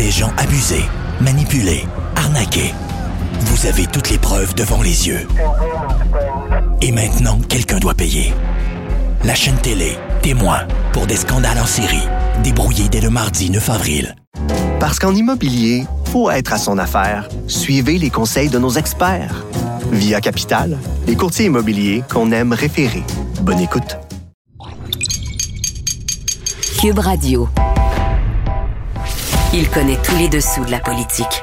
des gens abusés, manipulés, arnaqués. Vous avez toutes les preuves devant les yeux. Et maintenant, quelqu'un doit payer. La chaîne télé, témoin, pour des scandales en série, débrouillés dès le mardi 9 avril. Parce qu'en immobilier, faut être à son affaire. Suivez les conseils de nos experts. Via Capital, les courtiers immobiliers qu'on aime référer. Bonne écoute. Cube Radio. Il connaît tous les dessous de la politique.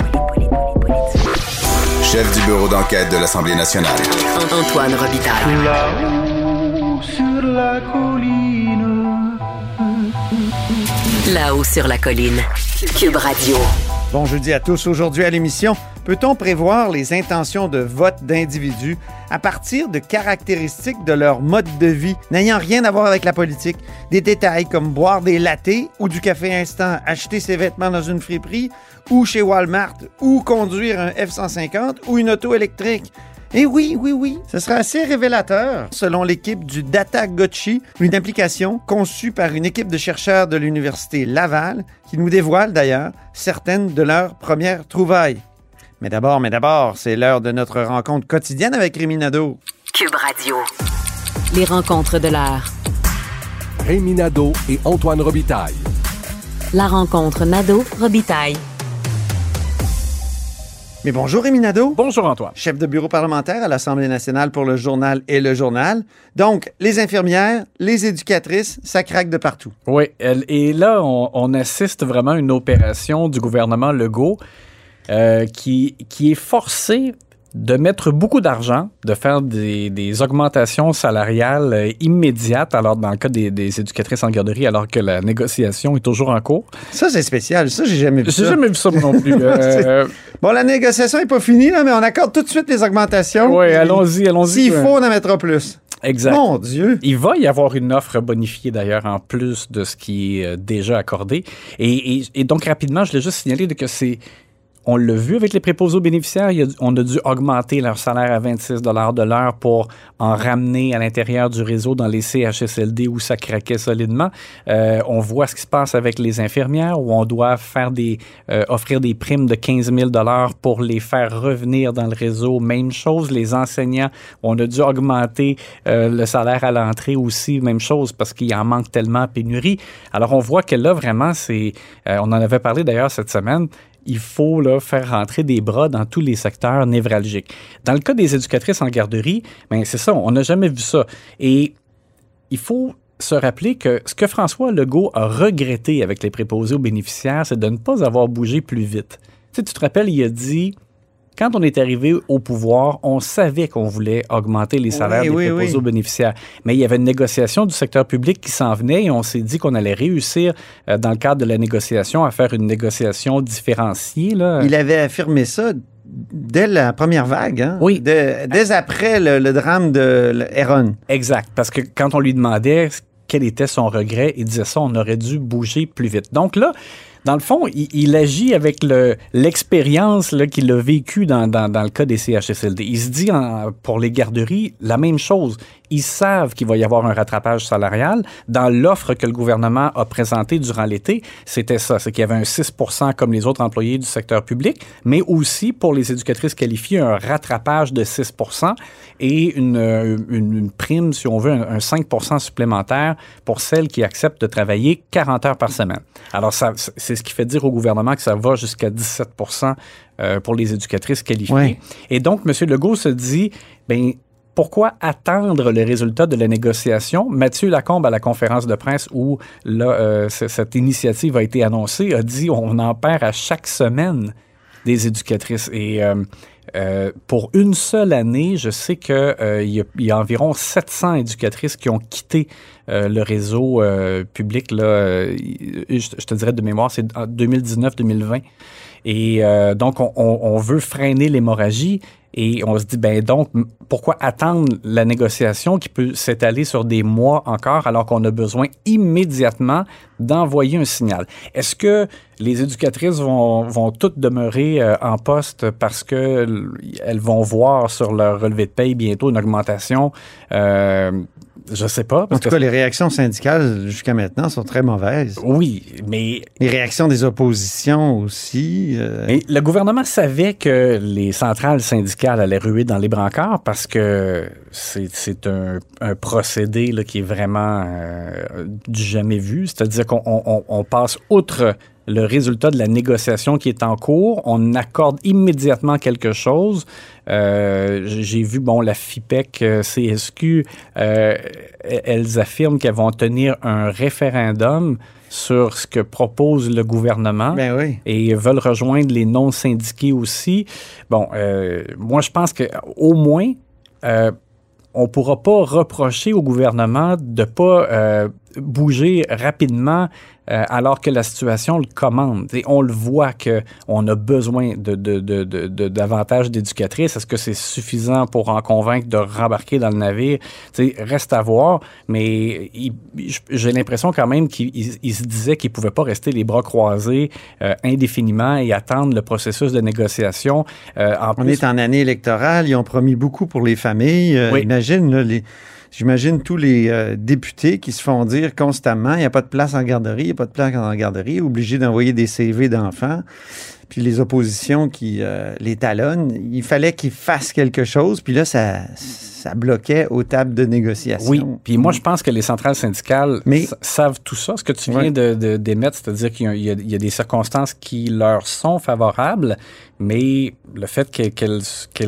Chef du bureau d'enquête de l'Assemblée nationale. Antoine Robitaille. Là-haut sur la colline. Là-haut sur la colline. Cube Radio. Bon jeudi à tous. Aujourd'hui à l'émission, peut-on prévoir les intentions de vote d'individus à partir de caractéristiques de leur mode de vie n'ayant rien à voir avec la politique? Des détails comme boire des lattés ou du café instant, acheter ses vêtements dans une friperie ou chez Walmart ou conduire un F-150 ou une auto électrique. Et oui, ce sera assez révélateur, selon l'équipe du Datagotchi, une application conçue par une équipe de chercheurs de l'Université Laval, qui nous dévoile d'ailleurs certaines de leurs premières trouvailles. Mais d'abord, c'est l'heure de notre rencontre quotidienne avec Rémi Nadeau. Cube Radio. Les rencontres de l'heure. Rémi Nadeau et Antoine Robitaille. La rencontre Nadeau-Robitaille. Mais bonjour Rémi Nadeau. Bonjour Antoine. Chef de bureau parlementaire à l'Assemblée nationale pour le journal et le journal. Donc, les infirmières, les éducatrices, ça craque de partout. Oui, et là, on assiste vraiment à une opération du gouvernement Legault qui est forcé de mettre beaucoup d'argent, de faire des augmentations salariales immédiates, alors dans le cas des éducatrices en garderie, alors que la négociation est toujours en cours. Ça, c'est spécial. Ça, j'ai jamais vu ça. J'ai jamais vu ça non plus. Bon, la négociation n'est pas finie, là, mais on accorde tout de suite les augmentations. Oui, allons-y. S'il faut, on en mettra plus. Exact. Mon Dieu! Il va y avoir une offre bonifiée, d'ailleurs, en plus de ce qui est déjà accordé. Et donc, rapidement, je voulais juste signaler que on l'a vu avec les préposés aux bénéficiaires, on a dû augmenter leur salaire à 26 $ de l'heure pour en ramener à l'intérieur du réseau dans les CHSLD où ça craquait solidement. On voit ce qui se passe avec les infirmières où on doit faire offrir des primes de 15 000 $ pour les faire revenir dans le réseau. Même chose, les enseignants, on a dû augmenter le salaire à l'entrée aussi. Même chose parce qu'il en manque tellement à pénurie. Alors, on voit que là, vraiment, on en avait parlé d'ailleurs cette semaine, il faut là, faire rentrer des bras dans tous les secteurs névralgiques. Dans le cas des éducatrices en garderie, ben c'est ça, on n'a jamais vu ça. Et il faut se rappeler que ce que François Legault a regretté avec les préposés aux bénéficiaires, c'est de ne pas avoir bougé plus vite. Tu te rappelles, il a dit... Quand on est arrivé au pouvoir, on savait qu'on voulait augmenter les salaires des préposés aux bénéficiaires. Mais il y avait une négociation du secteur public qui s'en venait et on s'est dit qu'on allait réussir, dans le cadre de la négociation, à faire une négociation différenciée. Là. Il avait affirmé ça dès la première vague, hein? Oui. Dès après le drame de Héron. Exact, parce que quand on lui demandait quel était son regret, il disait ça, on aurait dû bouger plus vite. Donc là, dans le fond, il agit avec l'expérience là, qu'il a vécue dans le cas des CHSLD. Il se dit, pour les garderies, la même chose. Ils savent qu'il va y avoir un rattrapage salarial. Dans l'offre que le gouvernement a présentée durant l'été, c'était ça. C'est qu'il y avait un 6 % comme les autres employés du secteur public, mais aussi pour les éducatrices qualifiées, un rattrapage de 6 % et une prime, si on veut, un 5 % supplémentaire pour celles qui acceptent de travailler 40 heures par semaine. Alors, c'est ce qui fait dire au gouvernement que ça va jusqu'à 17 % pour les éducatrices qualifiées. Oui. Et donc, M. Legault se dit, pourquoi attendre le résultat de la négociation? Mathieu Lacombe, à la conférence de presse où là, cette initiative a été annoncée, a dit on en perd à chaque semaine des éducatrices. Et pour une seule année, je sais qu'il y a environ 700 éducatrices qui ont quitté le réseau public. Là, je te dirais de mémoire, c'est en 2019-2020. Et donc, on veut freiner l'hémorragie. Et on se dit, donc, pourquoi attendre la négociation qui peut s'étaler sur des mois encore alors qu'on a besoin immédiatement d'envoyer un signal? Est-ce que les éducatrices vont toutes demeurer en poste parce qu'elles vont voir sur leur relevé de paye bientôt une augmentation Je sais pas. En tout cas, les réactions syndicales jusqu'à maintenant sont très mauvaises. Oui, mais... Les réactions des oppositions aussi. Mais le gouvernement savait que les centrales syndicales allaient ruer dans les brancards parce que c'est un procédé là, qui est vraiment du jamais vu. C'est-à-dire qu'on passe outre le résultat de la négociation qui est en cours, on accorde immédiatement quelque chose. J'ai vu, la FIPEC, CSQ, elles affirment qu'elles vont tenir un référendum sur ce que propose le gouvernement. Ben oui. Et veulent rejoindre les non-syndiqués aussi. Moi, je pense qu'au moins, on ne pourra pas reprocher au gouvernement de ne pas bouger rapidement alors que la situation le commande. Et on le voit qu'on a besoin de davantage d'éducatrices. Est-ce que c'est suffisant pour en convaincre de rembarquer dans le navire? Reste à voir, mais j'ai l'impression quand même qu'il se disait qu'il ne pouvait pas rester les bras croisés indéfiniment et attendre le processus de négociation. On est en année électorale, ils ont promis beaucoup pour les familles. Oui. Imagine, là, j'imagine tous les députés qui se font dire constamment, il n'y a pas de place en garderie, il n'y a pas de place en garderie, obligés d'envoyer des CV d'enfants. Puis les oppositions qui les talonnent, il fallait qu'ils fassent quelque chose. Puis là, ça bloquait aux tables de négociation. Oui, puis moi, je pense que les centrales syndicales savent tout ça. Ce que tu viens d'émettre, c'est-à-dire qu'il y a des circonstances qui leur sont favorables, mais le fait qu'elles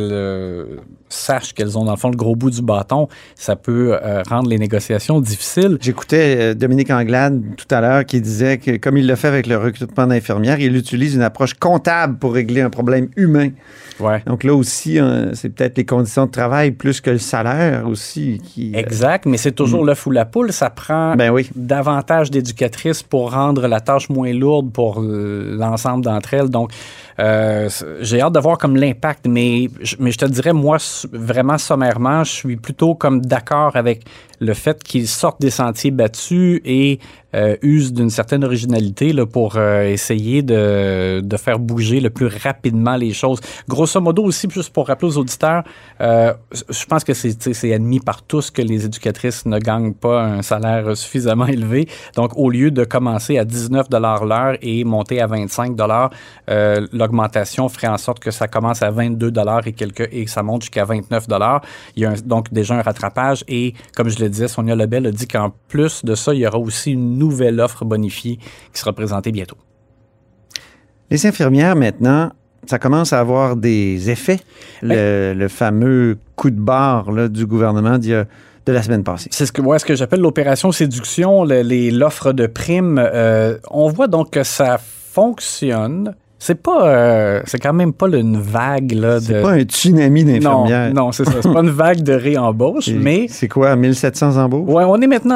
sachent qu'elles ont, dans le fond, le gros bout du bâton, ça peut rendre les négociations difficiles. J'écoutais Dominique Anglade tout à l'heure qui disait que, comme il l'a fait avec le recrutement d'infirmières, il utilise une approche comptable pour régler un problème humain. Ouais. Donc là aussi, c'est peut-être les conditions de travail plus que le salaire aussi. Exact, mais c'est toujours l'œuf ou la poule. Ça prend davantage d'éducatrices pour rendre la tâche moins lourde pour l'ensemble d'entre elles. Donc, j'ai hâte de voir comme l'impact, mais je te dirais, moi, vraiment sommairement, je suis plutôt comme d'accord avec le fait qu'ils sortent des sentiers battus et usent d'une certaine originalité là, pour essayer de faire bouger le plus rapidement les choses. Grosso modo aussi, juste pour rappeler aux auditeurs, je pense que c'est admis par tous que les éducatrices ne gagnent pas un salaire suffisamment élevé. Donc, au lieu de commencer à 19 $ l'heure et monter à 25 $, l'augmentation ferait en sorte que ça commence à 22 $ et ça monte jusqu'à 29 $. Il y a donc déjà un rattrapage et, comme je le disais, Sonia Lebel a dit qu'en plus de ça, il y aura aussi une nouvelle offre bonifiée qui sera présentée bientôt. Les infirmières, maintenant, ça commence à avoir des effets. Le fameux coup de barre là, du gouvernement de la semaine passée. C'est ce que j'appelle l'opération séduction, l'offre de primes. On voit donc que ça fonctionne. C'est quand même pas une vague là. C'est pas un tsunami d'infirmières. Non, c'est ça. C'est pas une vague de réembauche, mais c'est quoi, 1700 embauches? Ouais, on est maintenant à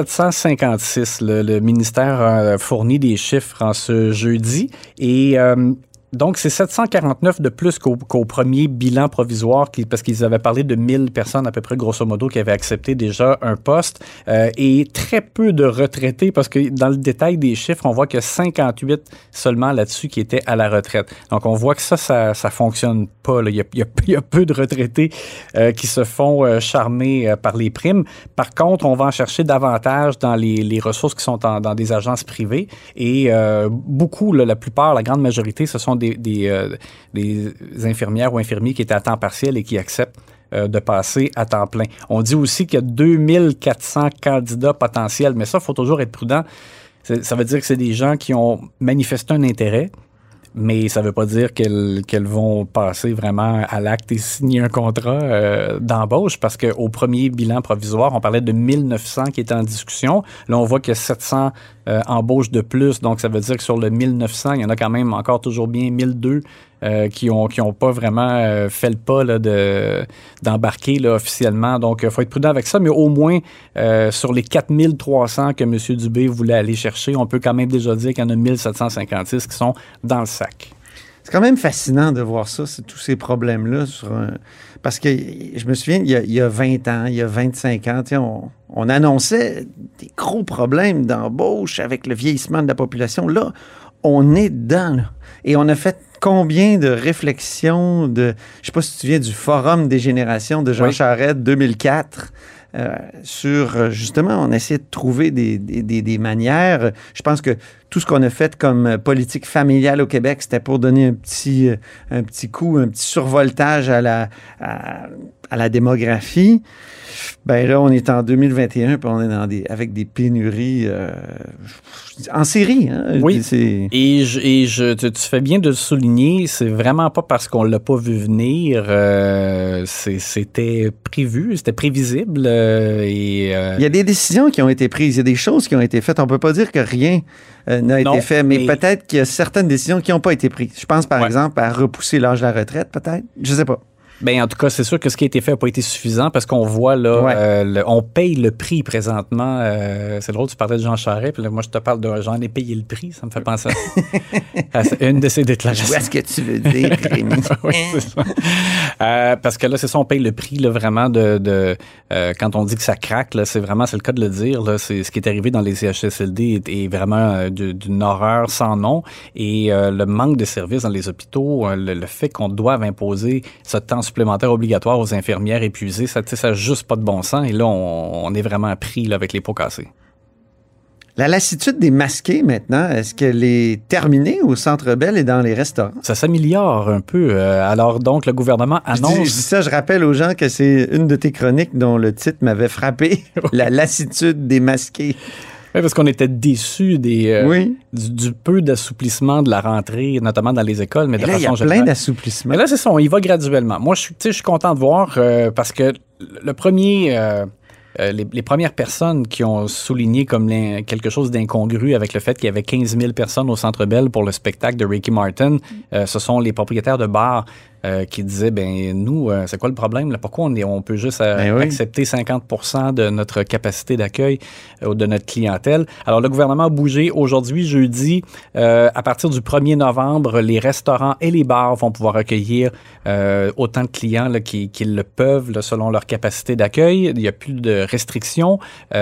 1756. Le ministère a fourni des chiffres en ce jeudi et donc, c'est 749 de plus qu'au premier bilan provisoire, parce qu'ils avaient parlé de 1000 personnes à peu près, grosso modo, qui avaient accepté déjà un poste, et très peu de retraités, parce que dans le détail des chiffres, on voit qu'il y a 58 seulement là-dessus qui étaient à la retraite. Donc, on voit que ça fonctionne pas. Là. Il y a peu de retraités qui se font charmer par les primes. Par contre, on va en chercher davantage dans les ressources qui sont dans des agences privées, et beaucoup, là, la plupart, la grande majorité, ce sont des infirmières ou infirmiers qui étaient à temps partiel et qui acceptent de passer à temps plein. On dit aussi qu'il y a 2400 candidats potentiels, mais ça, il faut toujours être prudent. Ça veut dire que c'est des gens qui ont manifesté un intérêt, mais ça ne veut pas dire qu'elles vont passer vraiment à l'acte et signer un contrat d'embauche, parce qu'au premier bilan provisoire, on parlait de 1900 qui étaient en discussion. Là, on voit qu'il y a 700 embauches de plus, donc ça veut dire que sur le 1900, il y en a quand même encore toujours bien 1200 qui ont pas vraiment fait le pas là, d'embarquer là, officiellement. Donc, il faut être prudent avec ça, mais au moins, sur les 4300 que M. Dubé voulait aller chercher, on peut quand même déjà dire qu'il y en a 1756 qui sont dans le sac. C'est quand même fascinant de voir ça, tous ces problèmes-là. Parce que je me souviens, il y a 20 ans, il y a 25 ans, on annonçait des gros problèmes d'embauche avec le vieillissement de la population. Là, on est dedans. Là. Et on a fait combien de réflexions je ne sais pas si tu te souviens du Forum des générations de Jean Charest 2004. sur, justement, on essaie de trouver des manières. Je pense que tout ce qu'on a fait comme politique familiale au Québec, c'était pour donner un petit coup, un petit survoltage à la démographie. Ben là, on est en 2021, puis on est avec des pénuries en série. Hein? Oui, tu fais bien de le souligner, c'est vraiment pas parce qu'on l'a pas vu venir, c'était prévu, c'était prévisible. Il y a des décisions qui ont été prises, il y a des choses qui ont été faites. On peut pas dire que rien n'a été fait, mais peut-être qu'il y a certaines décisions qui n'ont pas été prises. Je pense, par exemple, à repousser l'âge de la retraite, peut-être. Je sais pas. Ben, en tout cas, c'est sûr que ce qui a été fait n'a pas été suffisant parce qu'on voit là, on paye le prix présentement. C'est drôle, tu parlais de Jean Charest, puis là, moi, je te parle de j'en ai payé le prix. Ça me fait penser à une de ces déclarations. Je vois ce que tu veux dire, Rémi. Oui, c'est ça. Parce que là, c'est ça, on paye le prix là, vraiment quand on dit que ça craque, là, c'est le cas de le dire. Là, c'est ce qui est arrivé dans les CHSLD est vraiment d'une horreur sans nom. Et le manque de services dans les hôpitaux, le fait qu'on doive imposer ce temps supplémentaire obligatoire aux infirmières épuisées, ça n'a juste pas de bon sens. Et là, on est vraiment pris là, avec les pots cassés. La lassitude des masqués, maintenant, est-ce qu'elle est terminée au Centre Bell et dans les restaurants? Ça s'améliore un peu. Alors, donc, le gouvernement annonce... Je dis ça, je rappelle aux gens que c'est une de tes chroniques dont le titre m'avait frappé. La lassitude des masqués. Oui, parce qu'on était déçus du peu d'assouplissement de la rentrée, notamment dans les écoles. Mais de façon générale, il y a plein d'assouplissements. Mais là, c'est ça, on y va graduellement. Moi, je suis content de voir parce que le premier... les premières personnes qui ont souligné comme quelque chose d'incongru avec le fait qu'il y avait 15 000 personnes au Centre Bell pour le spectacle de Ricky Martin, ce sont les propriétaires de bars qui disaient, nous, c'est quoi le problème? Là? Pourquoi on peut juste accepter 50% de notre capacité d'accueil de notre clientèle? Alors, le gouvernement a bougé. Aujourd'hui, jeudi, à partir du 1er novembre, les restaurants et les bars vont pouvoir accueillir autant de clients là, qu'ils le peuvent là, selon leur capacité d'accueil. Il n'y a plus de restrictions.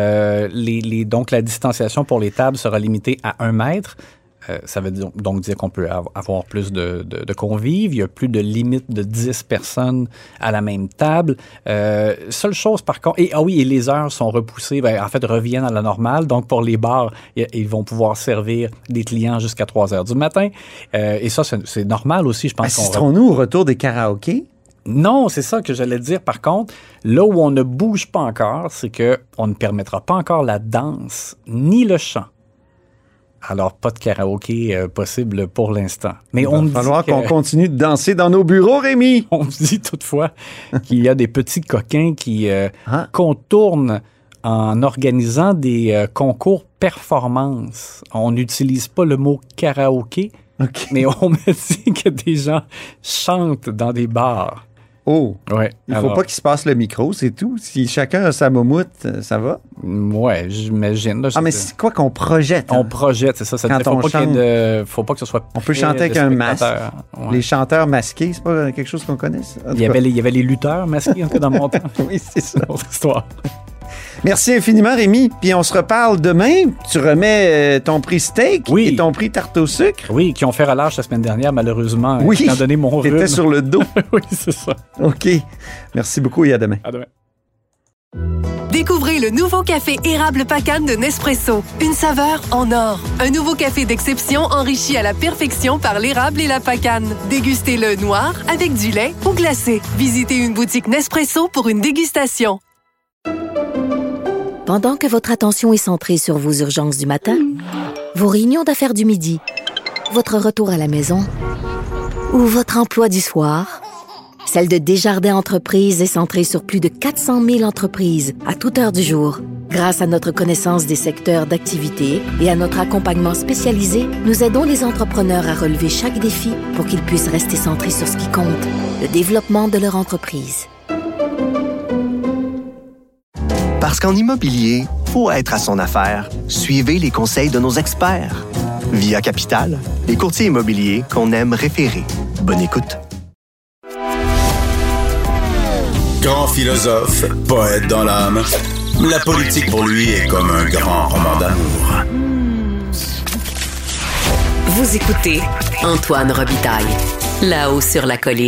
Donc, la distanciation pour les tables sera limitée à 1 mètre. Ça veut donc dire qu'on peut avoir plus de convives. Il n'y a plus de limite de 10 personnes à la même table. Seule chose, par contre... Et les heures sont repoussées, reviennent à la normale. Donc, pour les bars, ils vont pouvoir servir des clients jusqu'à 3 heures du matin. Et ça, c'est normal aussi, je pense. Assisterons-nous au retour des karaokés? Non, c'est ça que j'allais dire. Par contre, là où on ne bouge pas encore, c'est qu'on ne permettra pas encore la danse ni le chant. Alors, pas de karaoké possible pour l'instant. Mais il va falloir qu'on continue de danser dans nos bureaux, Rémi. On dit toutefois qu'il y a des petits coquins qui contournent en organisant des concours performance. On n'utilise pas le mot karaoké, mais on me dit que des gens chantent dans des bars. Oh! Ouais. Il ne faut pas qu'il se passe le micro, c'est tout. Si chacun a sa moumoute, ça va? Ouais, j'imagine. Là, mais c'est quoi qu'on projette? On projette, c'est ça. Quand on chante, faut pas que ce soit... On peut chanter avec un masque. Ouais. Les chanteurs masqués, c'est pas quelque chose qu'on connaisse? Il y avait les lutteurs masqués, en tout cas, dans mon temps. Oui, c'est ça. Notre histoire. Merci infiniment, Rémi. Puis on se reparle demain. Tu remets ton prix steak et ton prix tarte au sucre. Oui, qui ont fait relâche la semaine dernière, malheureusement. Oui, étant donné mon rhume. T'étais sur le dos. Oui, c'est ça. OK. Merci beaucoup et à demain. À demain. Découvrez le nouveau café érable Pacane de Nespresso. Une saveur en or. Un nouveau café d'exception enrichi à la perfection par l'érable et la pacane. Dégustez-le noir, avec du lait ou glacé. Visitez une boutique Nespresso pour une dégustation. Pendant que votre attention est centrée sur vos urgences du matin, vos réunions d'affaires du midi, votre retour à la maison ou votre emploi du soir, celle de Desjardins Entreprises est centrée sur plus de 400 000 entreprises à toute heure du jour. Grâce à notre connaissance des secteurs d'activité et à notre accompagnement spécialisé, nous aidons les entrepreneurs à relever chaque défi pour qu'ils puissent rester centrés sur ce qui compte, le développement de leur entreprise. Parce qu'en immobilier, faut être à son affaire. Suivez les conseils de nos experts. Via Capital, les courtiers immobiliers qu'on aime référer. Bonne écoute. Grand philosophe, poète dans l'âme, la politique pour lui est comme un grand roman d'amour. Vous écoutez Antoine Robitaille, là-haut sur la colline.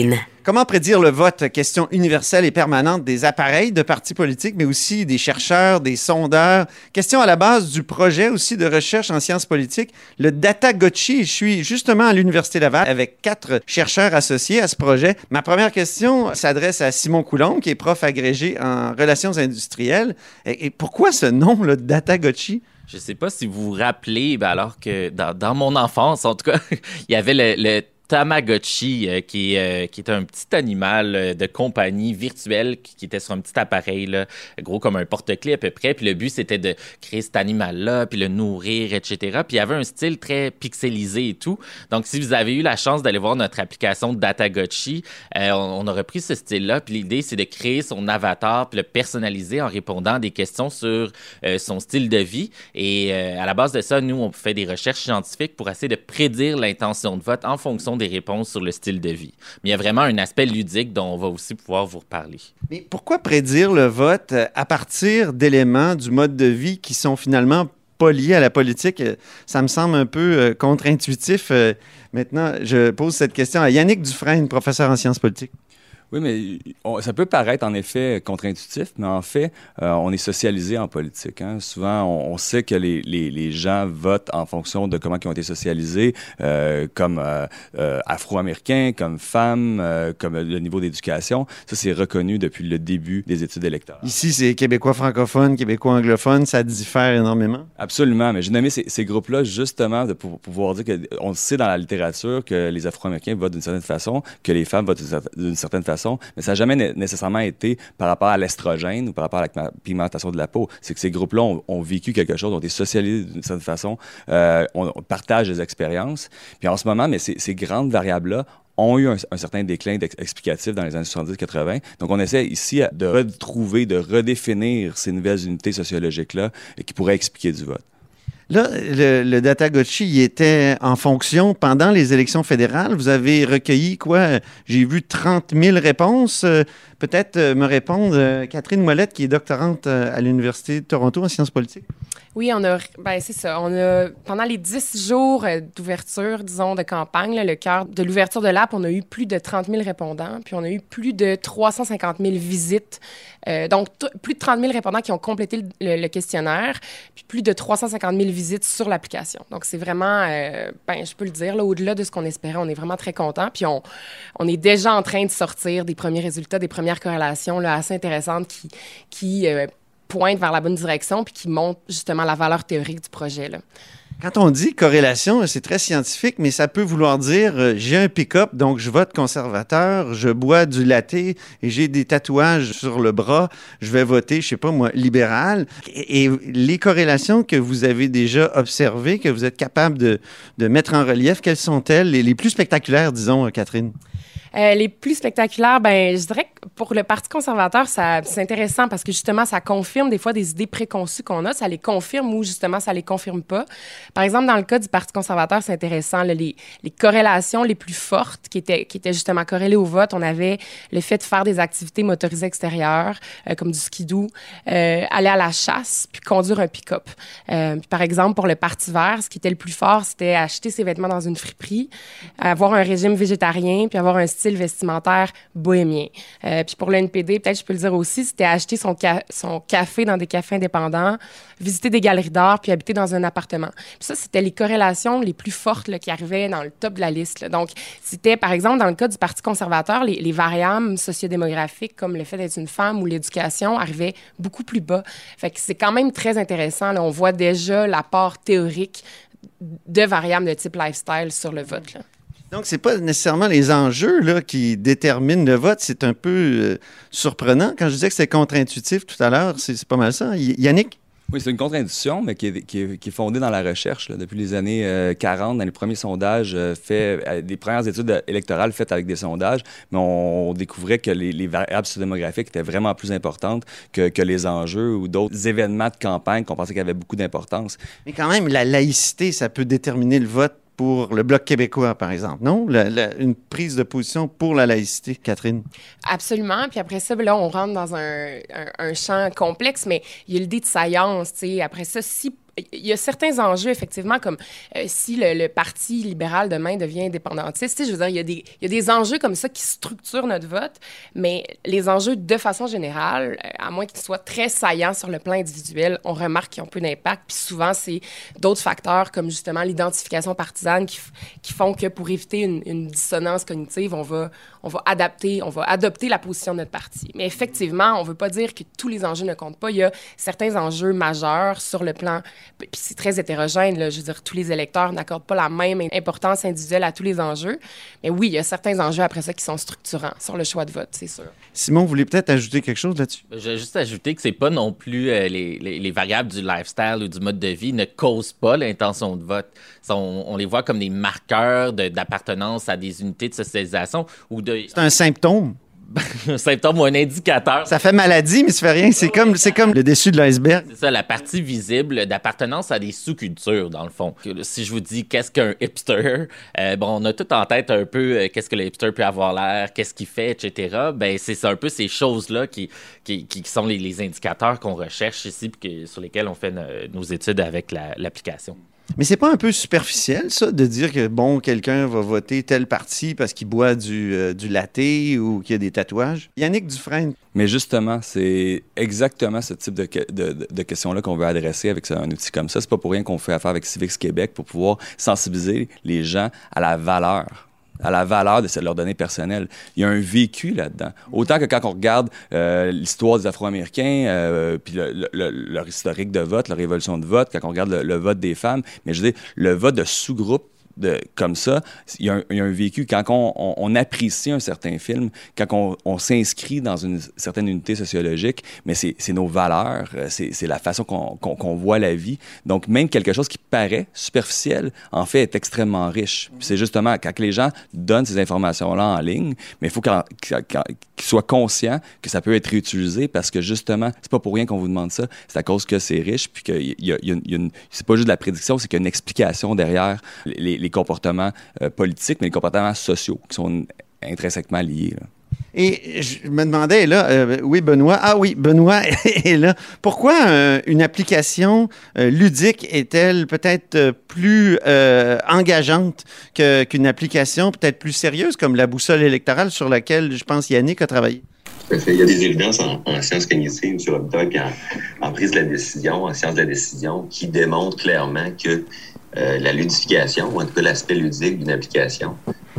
Comment prédire le vote? Question universelle et permanente des appareils de partis politiques, mais aussi des chercheurs, des sondeurs. Question à la base du projet aussi de recherche en sciences politiques, le Datagotchi. Je suis justement à l'Université Laval avec 4 chercheurs associés à ce projet. Ma première question s'adresse à Simon Coulombe, qui est prof agrégé en relations industrielles. Et pourquoi ce nom, le Datagotchi? Je sais pas si vous vous rappelez, alors que dans mon enfance, en tout cas, il y avait le Tamagotchi, qui est un petit animal de compagnie virtuel qui était sur un petit appareil, là, gros comme un porte-clés à peu près. Puis le but, c'était de créer cet animal-là, puis le nourrir, etc. Puis il y avait un style très pixelisé et tout. Donc, si vous avez eu la chance d'aller voir notre application Datagotchi, on a repris ce style-là. Puis l'idée, c'est de créer son avatar, puis le personnaliser en répondant à des questions sur son style de vie. Et à la base de ça, nous, on fait des recherches scientifiques pour essayer de prédire l'intention de vote en fonction des réponses sur le style de vie. Mais il y a vraiment un aspect ludique dont on va aussi pouvoir vous reparler. Mais pourquoi prédire le vote à partir d'éléments du mode de vie qui sont finalement pas liés à la politique? Ça me semble un peu contre-intuitif. Maintenant, je pose cette question à Yannick Dufresne, professeur en sciences politiques. Oui, mais ça peut paraître en effet contre-intuitif, mais en fait, on est socialisé en politique. Hein. Souvent, on sait que les gens votent en fonction de comment ils ont été socialisés, comme afro-américains, comme femmes, comme le niveau d'éducation. Ça, c'est reconnu depuis le début des études électorales. Ici, c'est Québécois francophones, Québécois anglophones, ça diffère énormément? Absolument, mais j'ai nommé ces groupes-là justement pour pouvoir dire qu'on sait dans la littérature que les afro-américains votent d'une certaine façon, que les femmes votent d'une certaine façon, mais ça n'a jamais nécessairement été par rapport à l'estrogène ou par rapport à la pigmentation de la peau. C'est que ces groupes-là ont vécu quelque chose, ont été socialisés d'une certaine façon, on partage des expériences. Puis en ce moment, mais ces grandes variables-là ont eu un certain déclin explicatif dans les années 70-80. Donc, on essaie ici de retrouver, de redéfinir ces nouvelles unités sociologiques-là qui pourraient expliquer du vote. Là, le Datagotchi, il était en fonction pendant les élections fédérales. Vous avez recueilli quoi? J'ai vu 30 000 réponses. Peut-être me répondre Catherine Ouellette, qui est doctorante à l'Université de Toronto en sciences politiques. Oui, c'est ça. On a, pendant les 10 jours d'ouverture, disons, de campagne, là, le cœur de l'ouverture de l'app, on a eu plus de 30 000 répondants, puis on a eu plus de 350 000 visites. Donc, plus de 30 000 répondants qui ont complété le questionnaire, puis plus de 350 000 visites sur l'application. Donc, c'est vraiment, je peux le dire, là, au-delà de ce qu'on espérait, on est vraiment très contents. Puis, on est déjà en train de sortir des premiers résultats, des premières corrélations là, assez intéressantes qui pointent vers la bonne direction puis qui montrent justement la valeur théorique du projet, là. Quand on dit corrélation, c'est très scientifique, mais ça peut vouloir dire j'ai un pick-up, donc je vote conservateur, je bois du latte et j'ai des tatouages sur le bras, je vais voter, je sais pas moi, libéral. Et les corrélations que vous avez déjà observées, que vous êtes capable de mettre en relief, quelles sont-elles, les plus spectaculaires, disons, Catherine? Les plus spectaculaires, je dirais que pour le Parti conservateur, c'est intéressant parce que justement, ça confirme des fois des idées préconçues qu'on a. Ça les confirme ou justement, ça les confirme pas. Par exemple, dans le cas du Parti conservateur, c'est intéressant. Là, les corrélations les plus fortes qui étaient justement corrélées au vote, on avait le fait de faire des activités motorisées extérieures, comme du skidoo, aller à la chasse, puis conduire un pick-up. Par exemple, pour le Parti vert, ce qui était le plus fort, c'était acheter ses vêtements dans une friperie, avoir un régime végétarien, puis avoir un style vestimentaire bohémien. Puis pour le NPD, peut-être je peux le dire aussi, c'était acheter son café dans des cafés indépendants, visiter des galeries d'art, puis habiter dans un appartement. Puis ça, c'était les corrélations les plus fortes là, qui arrivaient dans le top de la liste, là. Donc, c'était, par exemple, dans le cas du Parti conservateur, les variables sociodémographiques, comme le fait d'être une femme ou l'éducation, arrivaient beaucoup plus bas. Fait que c'est quand même très intéressant, là. On voit déjà l'apport théorique de variables de type lifestyle sur le vote, là. Donc, c'est pas nécessairement les enjeux là, qui déterminent le vote. C'est un peu surprenant. Quand je disais que c'est contre-intuitif tout à l'heure, c'est pas mal ça. Yannick? Oui, c'est une contre-intuition, mais qui est fondée dans la recherche. Là. Depuis les années 40, dans les premiers sondages des premières études électorales faites avec des sondages, mais on découvrait que les variables sociodémographiques étaient vraiment plus importantes que les enjeux ou d'autres événements de campagne qu'on pensait qu'ils avaient beaucoup d'importance. Mais quand même, la laïcité, ça peut déterminer le vote pour le Bloc québécois, par exemple, non? Une prise de position pour la laïcité, Catherine? Absolument. Puis après ça, là, on rentre dans un champ complexe, mais il y a l'idée de saillance, tu sais. Après ça, si il y a certains enjeux, effectivement, comme si le Parti libéral demain devient indépendantiste. Je veux dire, il y a des enjeux comme ça qui structurent notre vote, mais les enjeux, de façon générale, à moins qu'ils soient très saillants sur le plan individuel, on remarque qu'ils ont peu d'impact. Puis souvent, c'est d'autres facteurs, comme justement l'identification partisane, qui font que pour éviter une dissonance cognitive, on va adopter la position de notre parti. Mais effectivement, on ne veut pas dire que tous les enjeux ne comptent pas. Il y a certains enjeux majeurs sur le plan... Puis c'est très hétérogène, là. Je veux dire, tous les électeurs n'accordent pas la même importance individuelle à tous les enjeux. Mais oui, il y a certains enjeux après ça qui sont structurants sur le choix de vote, c'est sûr. Simon, vous voulez peut-être ajouter quelque chose là-dessus? Je vais juste ajouter que c'est pas non plus les variables du lifestyle ou du mode de vie ne causent pas l'intention de vote. On les voit comme des marqueurs d'appartenance à des unités de socialisation ou de... C'est un symptôme. Un symptôme ou un indicateur. Ça fait maladie, mais ça fait rien. C'est comme le dessus de l'iceberg. C'est ça, la partie visible d'appartenance à des sous-cultures, dans le fond. Si je vous dis qu'est-ce qu'un hipster, on a tout en tête un peu qu'est-ce que le hipster peut avoir l'air, qu'est-ce qu'il fait, etc. Ben, c'est un peu ces choses-là qui sont les indicateurs qu'on recherche ici puis sur lesquels on fait nos études avec l'application. Mais c'est pas un peu superficiel, ça, de dire que, quelqu'un va voter tel parti parce qu'il boit du latte ou qu'il a des tatouages? Yannick Dufresne. Mais justement, c'est exactement ce type de questions-là qu'on veut adresser avec un outil comme ça. C'est pas pour rien qu'on fait affaire avec Civics Québec pour pouvoir sensibiliser les gens à la valeur de leurs données personnelles. Il y a un vécu là-dedans. Autant que quand on regarde l'histoire des Afro-Américains, puis leur historique de vote, leur évolution de vote, quand on regarde le vote des femmes, mais je veux dire, le vote de sous-groupe comme ça, il y a un vécu. Quand on apprécie un certain film, quand on s'inscrit dans une certaine unité sociologique, mais c'est nos valeurs, c'est la façon qu'on voit la vie. Donc, même quelque chose qui paraît superficiel, en fait, est extrêmement riche. Puis c'est justement quand les gens donnent ces informations-là en ligne, mais il faut qu'ils soient conscients que ça peut être réutilisé parce que, justement, c'est pas pour rien qu'on vous demande ça, c'est à cause que c'est riche, puis c'est pas juste de la prédiction, c'est qu'il y a une explication derrière les comportements politiques, mais les comportements sociaux qui sont intrinsèquement liés. Là. Et je me demandais, là, oui, Benoît. Ah oui, Benoît est là. Pourquoi une application ludique est-elle peut-être plus engageante qu'une application peut-être plus sérieuse comme la boussole électorale sur laquelle, je pense, Yannick a travaillé? Il y a des évidences en sciences cognitives sur Robitaille puis en prise de la décision, en sciences de la décision, qui démontrent clairement que la ludification, ou en tout cas l'aspect ludique d'une application,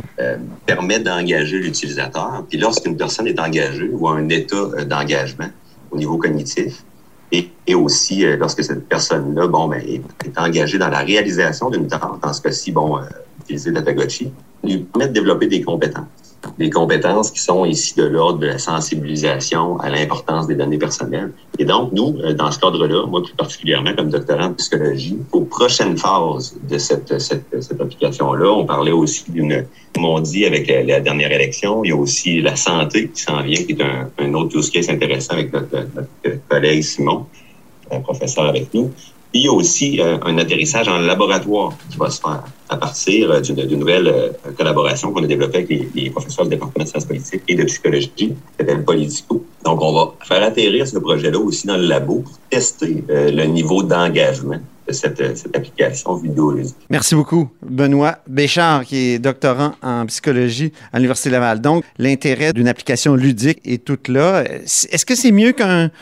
permet d'engager l'utilisateur. Puis lorsqu'une personne est engagée ou a un état d'engagement au niveau cognitif, et aussi lorsque cette personne-là est engagée dans la réalisation d'une tâche, dans ce cas-ci, utiliser le Tamagotchi, lui permet de développer des compétences. Des compétences qui sont ici de l'ordre de la sensibilisation à l'importance des données personnelles. Et donc, nous, dans ce cadre-là, moi plus particulièrement comme doctorant de psychologie, aux prochaines phases de cette application-là, on parlait aussi comme on dit avec la dernière élection, il y a aussi la santé qui s'en vient, qui est un autre use case intéressant avec notre collègue Simon, un professeur avec nous. Puis il y a aussi un atterrissage en laboratoire qui va se faire à partir d'une nouvelle collaboration qu'on a développée avec les professeurs du département de sciences politiques et de psychologie, qui s'appelle Politico. Donc, on va faire atterrir ce projet-là aussi dans le labo pour tester le niveau d'engagement de cette application vidéoludique. Merci beaucoup. Benoît Béchard, qui est doctorant en psychologie à l'Université Laval. Donc, l'intérêt d'une application ludique est tout là. Est-ce que c'est mieux qu'un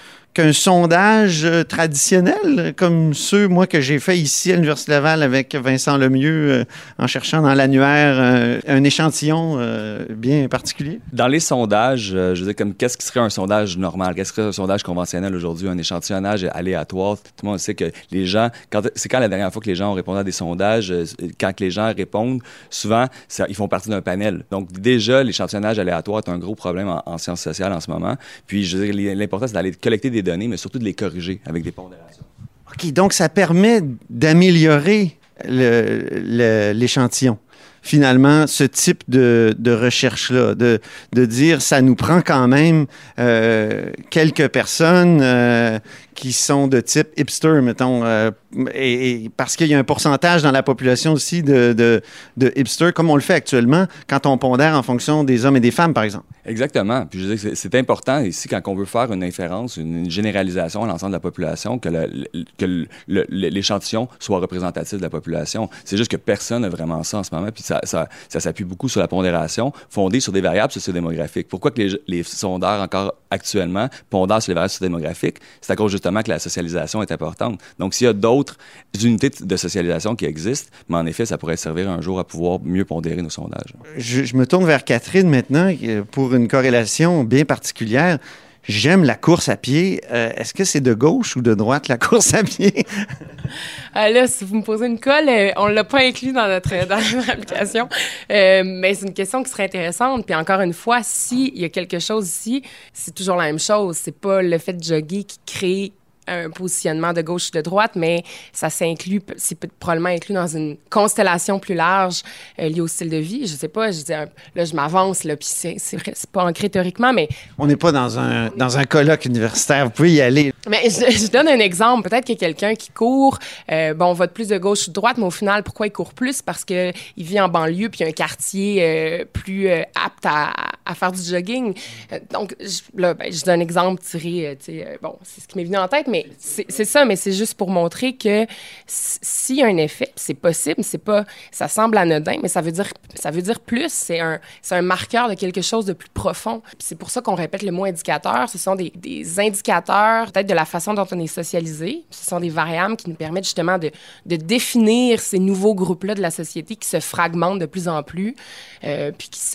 sondage traditionnel, comme ceux, moi, que j'ai fait ici à l'Université Laval avec Vincent Lemieux, en cherchant dans l'annuaire un échantillon bien particulier? Dans les sondages, je veux dire, comme qu'est-ce qui serait un sondage normal? Qu'est-ce qui serait un sondage conventionnel aujourd'hui? Un échantillonnage aléatoire? Tout le monde sait que les gens... C'est quand la dernière fois que les gens ont répondu à des sondages? Quand les gens répondent, souvent, ils font partie d'un panel. Donc, déjà, l'échantillonnage aléatoire est un gros problème en sciences sociales en ce moment. Puis, je veux dire, l'important, c'est d'aller collecter des données, mais surtout de les corriger avec des pondérations. OK, donc ça permet d'améliorer l'échantillon. Finalement, ce type de recherche-là, de dire ça nous prend quand même quelques personnes qui sont de type hipster, mettons, et parce qu'il y a un pourcentage dans la population aussi de hipsters, comme on le fait actuellement, quand on pondère en fonction des hommes et des femmes, par exemple. Exactement. Puis je veux dire que c'est important ici, quand on veut faire une inférence, une généralisation à l'ensemble de la population, que l'échantillon soit représentatif de la population. C'est juste que personne n'a vraiment ça en ce moment, puis ça s'appuie beaucoup sur la pondération fondée sur des variables sociodémographiques. Pourquoi que les sondeurs, encore actuellement, pondèrent sur les variables sociodémographiques? C'est à cause justement que la socialisation est importante. Donc, s'il y a d'autres unités de socialisation qui existent, mais en effet, ça pourrait servir un jour à pouvoir mieux pondérer nos sondages. Je me tourne vers Catherine maintenant pour une corrélation bien particulière. J'aime la course à pied. Est-ce que c'est de gauche ou de droite, la course à pied? Là, si vous me posez une colle, on ne l'a pas inclus dans notre application. Mais c'est une question qui serait intéressante. Puis encore une fois, s'il y a quelque chose ici, c'est toujours la même chose. C'est pas le fait de jogger qui crée un positionnement de gauche ou de droite, mais ça s'inclut, c'est probablement inclus dans une constellation plus large liée au style de vie. Je sais pas, je dis, là, je m'avance, là, puis c'est vrai, c'est pas ancré théoriquement, mais... On n'est pas dans un colloque universitaire, vous pouvez y aller. Mais je donne un exemple. Peut-être qu'il y a quelqu'un qui court, on vote plus de gauche ou de droite, mais au final, pourquoi il court plus? Parce qu'il vit en banlieue, puis il y a un quartier plus apte à faire du jogging. Donc, je donne un exemple tiré, c'est ce qui m'est venu en tête, mais c'est ça, mais c'est juste pour montrer que s'il y a un effet, c'est possible, c'est pas, ça semble anodin, mais ça veut dire plus, c'est un marqueur de quelque chose de plus profond. Puis c'est pour ça qu'on répète le mot indicateur. Ce sont des indicateurs, peut-être de la façon dont on est socialisé. Ce sont des variables qui nous permettent justement de définir ces nouveaux groupes-là de la société qui se fragmentent de plus en plus, puis qui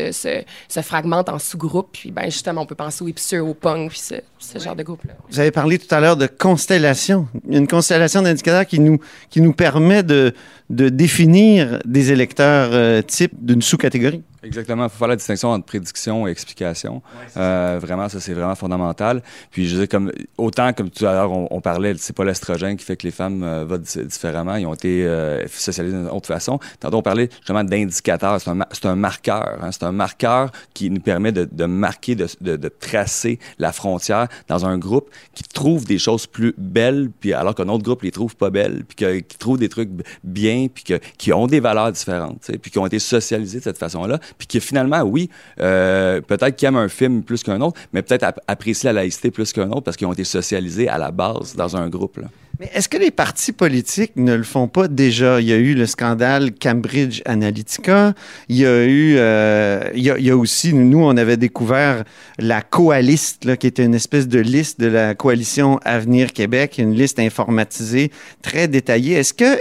se fragmentent en sous-groupes. Puis ben justement, on peut penser aux hipsters, aux punks, puis ce genre de groupe-là. Vous avez parlé tout à l'heure de constellation. Une constellation d'indicateurs qui nous permet de définir des électeurs types d'une sous-catégorie. Exactement. Il faut faire la distinction entre prédiction et explication. Vraiment, ça, c'est vraiment fondamental. Puis, je veux dire, autant comme tout à l'heure, on parlait, c'est pas l'estrogène qui fait que les femmes votent différemment. Ils ont été socialisés d'une autre façon. Tantôt, on parlait justement d'indicateurs. C'est un marqueur. Hein. C'est un marqueur qui nous permet de marquer, de tracer la frontière dans un groupe qui trouve des choses plus belles, puis alors qu'un autre groupe les trouve pas belles, puis qui trouve des trucs bien, puis qui ont des valeurs différentes, puis qui ont été socialisés de cette façon-là. Puis qui finalement, oui, peut-être qu'ils aiment un film plus qu'un autre, mais peut-être apprécient la laïcité plus qu'un autre parce qu'ils ont été socialisés à la base dans un groupe, là. Mais est-ce que les partis politiques ne le font pas déjà? Il y a eu le scandale Cambridge Analytica. Il y a eu... il y a aussi, nous, on avait découvert la Coaliste, là, qui était une espèce de liste de la coalition Avenir Québec, une liste informatisée très détaillée. Est-ce que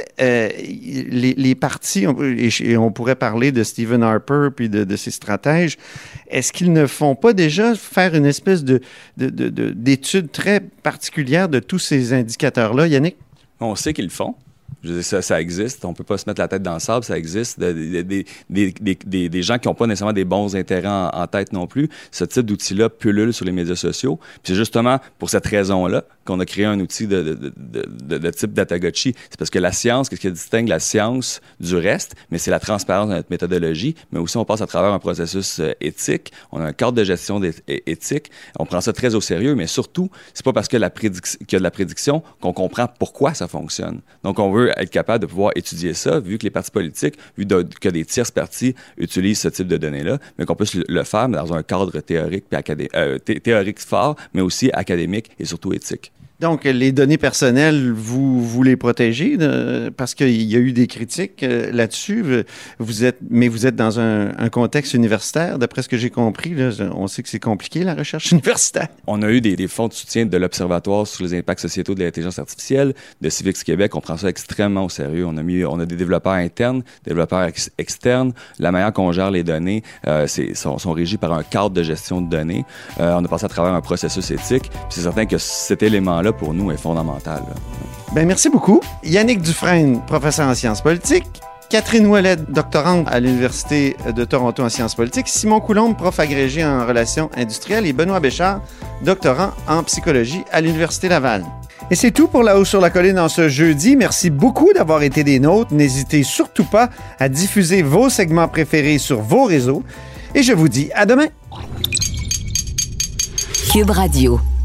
les partis, et on pourrait parler de Stephen Harper puis de ses stratèges, est-ce qu'ils ne font pas déjà faire une espèce d'étude très particulière de tous ces indicateurs-là, Yannick? On sait qu'ils le font. Je veux dire, ça existe. On ne peut pas se mettre la tête dans le sable, ça existe. Des gens qui n'ont pas nécessairement des bons intérêts en tête non plus. Ce type d'outil-là pullule sur les médias sociaux. Puis c'est justement pour cette raison-là qu'on a créé un outil de type Datagotchi. C'est parce que la science, qu'est-ce qui distingue la science du reste? Mais c'est la transparence de notre méthodologie, mais aussi on passe à travers un processus éthique. On a un cadre de gestion éthique. On prend ça très au sérieux, mais surtout, c'est pas parce qu'il y a de la prédiction qu'on comprend pourquoi ça fonctionne. Donc, on veut être capable de pouvoir étudier ça, vu que les partis politiques, vu que des tierces partis utilisent ce type de données-là, mais qu'on puisse le faire dans un cadre théorique, théorique fort, mais aussi académique et surtout éthique. Donc, les données personnelles, vous les protégez parce qu'il y a eu des critiques là-dessus. Vous êtes dans un contexte universitaire, d'après ce que j'ai compris. Là, on sait que c'est compliqué, la recherche universitaire. On a eu des fonds de soutien de l'Observatoire sur les impacts sociétaux de l'intelligence artificielle, de Civics Québec. On prend ça extrêmement au sérieux. On a des développeurs internes, développeurs externes. La manière qu'on gère les données sont régis par un cadre de gestion de données. On a passé à travers un processus éthique. Puis c'est certain que cet élément-là, pour nous, est fondamental. Bien, merci beaucoup. Yannick Dufresne, professeur en sciences politiques. Catherine Ouellet, doctorante à l'Université de Toronto en sciences politiques. Simon Coulombe, prof agrégé en relations industrielles. Et Benoît Béchard, doctorant en psychologie à l'Université Laval. Et c'est tout pour La Haut sur la Colline en ce jeudi. Merci beaucoup d'avoir été des nôtres. N'hésitez surtout pas à diffuser vos segments préférés sur vos réseaux. Et je vous dis à demain. Cube Radio.